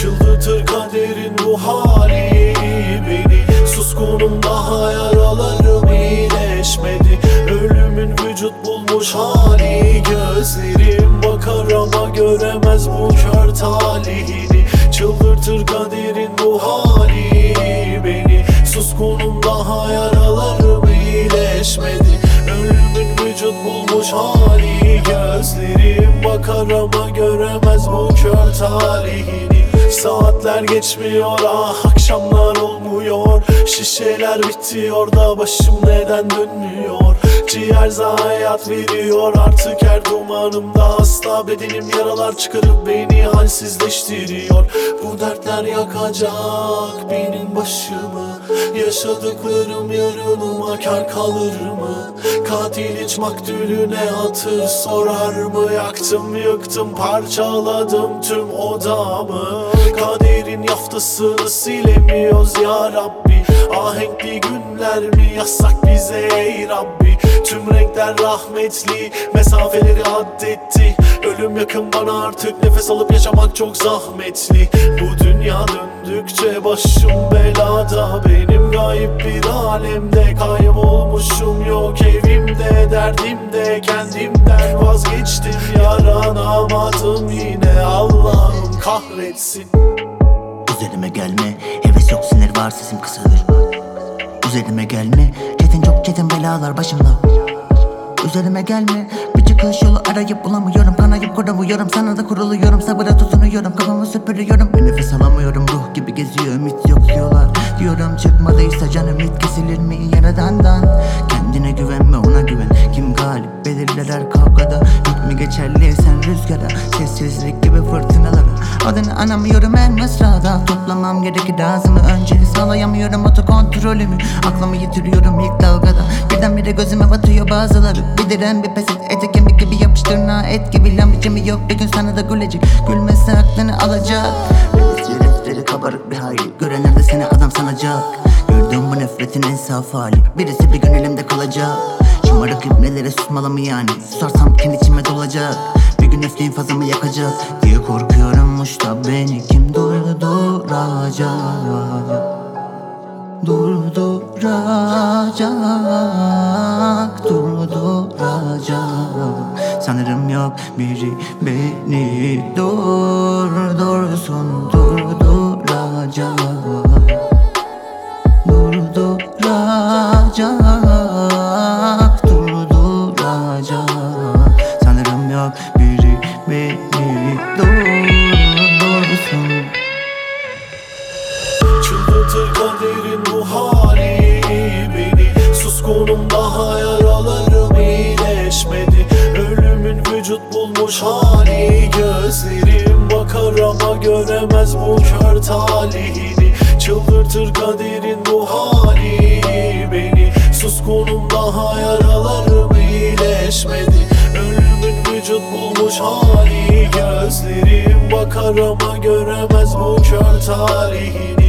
Çıldırtır kaderin bu hali beni. Suskunumda yaralarım iyileşmedi. Ölümün vücut bulmuş hali. Gözlerim bakar ama göremez bu kör talihini. Çıldırtır kaderin bu hali beni. Suskunumda yaralarım iyileşmedi. Ölümün vücut bulmuş hali. Gözlerim bakar ama göremez bu kör talihini. Saatler geçmiyor, akşamlar olmuyor. Şişeler bitiyor da başım neden dönmüyor? Ciğer zayiat veriyor artık her dumanımda. Hasta bedenim yaralar çıkarıp beni halsizleştiriyor. Bu dertler yakacak benim başımı. Yaşadıklarım yarınıma kar kalır mı? Katil hiç maktulüne hatır sorar mı? Yaktım yıktım parçaladım tüm odamı. Kaderin yaftasını silemiyoruz ya Rabbi. Ahenkli günler mi yasak bize ey Rabbi? Tüm renkler rahmetli, mesafeleri addetti. Ölüm yakın bana artık, nefes alıp yaşamak çok zahmetli. Bu dünya döndükçe başım belada. Benim gayip bir alemde kaybolmuşum, yok evimde. Derdimde kendimden vazgeçtim, yaranamadım yine, Allah'ım kahretsin. Üzerime gelme, heves yok sinir var sesim kısılır. Üzerime gelme, çetin belalar başımda. Üzerime gelme, bir çıkış yolu arayıp bulamıyorum. Kanayıp kuramıyorum, sana da kuruluyorum. Sabıra tutunuyorum, kafamı süpürüyorum. Bir nefes alamıyorum, ruh gibi geziyor. Ümit yok diyorlar, diyorum çıkmadıysa canım ümit kesilir mi yaradandan? Kendine güvenme, ona güven. Kim galip belirler her kavgada. Hükmü geçerli sen rüzgara, sessizlik gibi fırtınalara. Adını anamıyorum her mısrada. Toplamam gerekir ağzımı, önce sağlayamıyorum otokontrolümü. Aklımı yitiriyorum ilk dalgada. Birdenbire gözüme batıyor bazıları. Bir diren bir pes et, ete kemik gibi yapıştırına et gibi. Lan biçimi yok, bir gün sana da gülecek. Gülmezse aklını alacak. Defteri kabarık bir hali, görenler de seni adam sanacak. Gördüğüm bu nefretin en saf hali. Birisi bir gün elimde kalacak. Şımarık ibnelere susmalı yani? Susarsam kendi içime dolacak. Bir gün öfkeğin fazlamı yakacak diye korkuyorum. Uçta beni kim durduracak? Durduracak. Sanırım yok biri beni durdursun. Durduracak. Sanırım yok biri beni durdursun. Çıldırtır kaderin bu hali beni. Suskunumda yaralarım iyileşmedi. Ölümün vücut bulmuş hali. Gözlerim bakar ama göremez bu kör talihini. Çıldırtır kaderin bu hali beni. Suskunumda yaralarım iyileşmedi. Ölümün vücut bulmuş hali. Gözlerim bakar ama göremez bu kör talihini.